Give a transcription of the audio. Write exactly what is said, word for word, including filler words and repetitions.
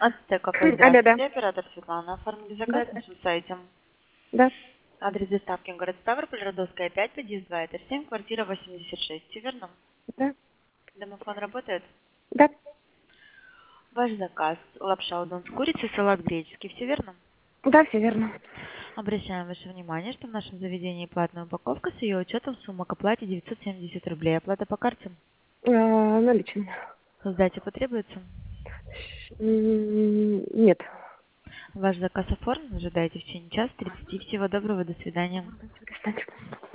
Ацтек АП, Алло, да. здравствуйте, оператор Светлана. Оформили заказ Да, на да. нашем сайте. Да. Адрес доставки город Ставрополь, Родовская, пять, подъезд два, этаж семь, квартира восемьдесят шесть. Все верно? Да. Домофон работает? Да. Ваш заказ. Лапша удон с курицей, салат греческий. Все верно? Да, все верно. Обращаем ваше внимание, что в нашем заведении платная упаковка с ее учетом сумма к оплате девятьсот семьдесят рублей. Оплата по карте. А, наличный. Сдача потребуется? М, Нет. Ваш заказ оформлен. Ожидайте в течение часа тридцати. Всего доброго. До свидания. Перестань.